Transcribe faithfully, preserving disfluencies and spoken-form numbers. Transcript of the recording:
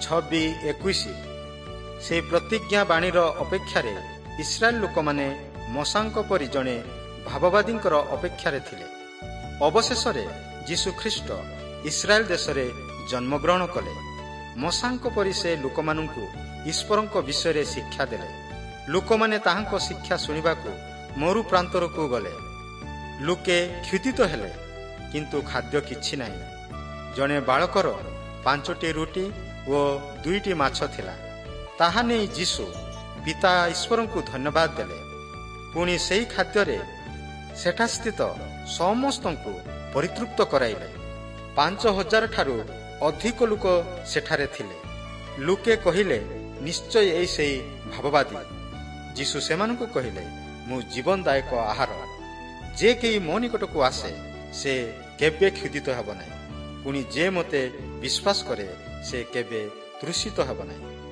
ଛବି ଏକୋଇଶ ସେହି ପ୍ରତିଜ୍ଞା ବାଣୀର ଅପେକ୍ଷାରେ ଇସ୍ରାଏଲ ଲୋକମାନେ ମଶାଙ୍କ ପରି ଜଣେ ଭାବବାଦୀଙ୍କର ଅପେକ୍ଷାରେ ଥିଲେ। ଅବଶେଷରେ ଯୀଶୁଖ୍ରୀଷ୍ଟ ଇସ୍ରାଏଲ ଦେଶରେ ଜନ୍ମଗ୍ରହଣ କଲେ। ମଶାଙ୍କ ପରି ସେ ଲୋକମାନଙ୍କୁ ଈଶ୍ୱରଙ୍କ ବିଷୟରେ ଶିକ୍ଷା ଦେଲେ। ଲୋକମାନେ ତାହାଙ୍କ ଶିକ୍ଷା ଶୁଣିବାକୁ ମରୁ ପ୍ରାନ୍ତରକୁ ଗଲେ। ଲୋକେ କ୍ଷୁଧିତ ହେଲେ, କିନ୍ତୁ ଖାଦ୍ୟ କିଛି ନାହିଁ। ଜଣେ ବାଳକର ପାଞ୍ଚଟି ରୁଟି ଓ ଦୁଇଟି ମାଛ ଥିଲା। ତାହା ନେଇ ଯୀଶୁ ପିତା ଈଶ୍ୱରଙ୍କୁ ଧନ୍ୟବାଦ ଦେଲେ। ପୁଣି ସେହି ଖାଦ୍ୟରେ ସେଠାସ୍ଥିତ ସମସ୍ତଙ୍କୁ ପରିତୃପ୍ତ କରାଇଲେ। ପାଞ୍ଚ ହଜାର ଠାରୁ ଅଧିକ ଲୋକ ସେଠାରେ ଥିଲେ। ଲୋକେ କହିଲେ, ନିଶ୍ଚୟ ଏଇ ସେହି ଭାବବାଦୀ। ଯୀଶୁ ସେମାନଙ୍କୁ କହିଲେ, ମୁଁ ଜୀବନଦାୟକ ଆହାର। ଯେ କେହି ମୋ ନିକଟକୁ ଆସେ ସେ କେବେ କ୍ଷୁଧିତ ହେବ ନାହିଁ। ପୁଣି ଯେ ମୋତେ ବିଶ୍ୱାସ କରେ ସେ କେବେ ତୃଷିତ ହେବ ନାହିଁ।